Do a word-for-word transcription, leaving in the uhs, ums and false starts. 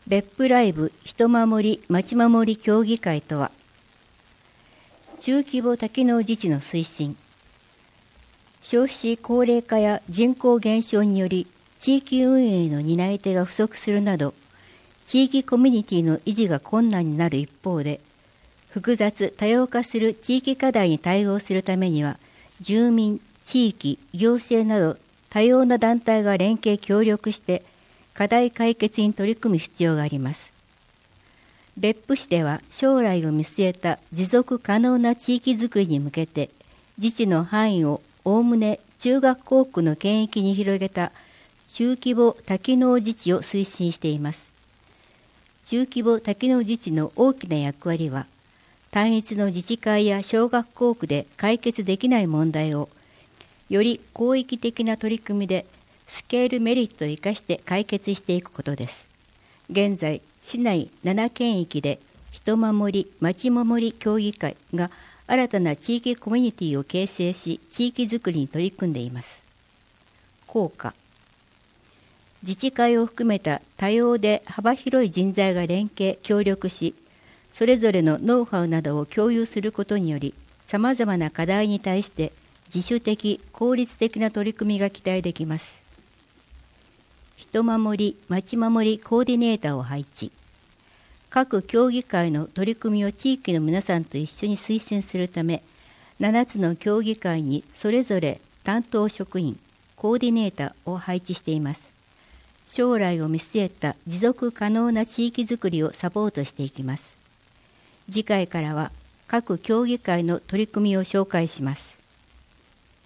別府ライブ人守りまち守り協議会とは、中規模多機能自治の推進、少子高齢化や人口減少により地域運営の担い手が不足するなど、地域コミュニティの維持が困難になる一方で、複雑多様化する地域課題に対応するためには、住民、地域、行政など多様な団体が連携協力して課題解決に取り組む必要があります。別府市では将来を見据えた持続可能な地域づくりに向けて、自治の範囲をおおむね中学校区の県域に広げた中規模多機能自治を推進しています。中規模多機能自治の大きな役割は、単一の自治会や小学校区で解決できない問題を、より広域的な取り組みでスケールメリットを生かして解決していくことです。現在、市内なな県域で人守りまち守り協議会が新たな地域コミュニティを形成し、地域づくりに取り組んでいます。効果。自治会を含めた多様で幅広い人材が連携・協力し、それぞれのノウハウなどを共有することにより、さまざまな課題に対して自主的・効率的な取り組みが期待できます。人守りまち守りコーディネーターを配置。各協議会の取り組みを地域の皆さんと一緒に推進するため、ななつの協議会にそれぞれ担当職員、コーディネーターを配置しています。将来を見据えた持続可能な地域づくりをサポートしていきます。次回からは各協議会の取り組みを紹介します。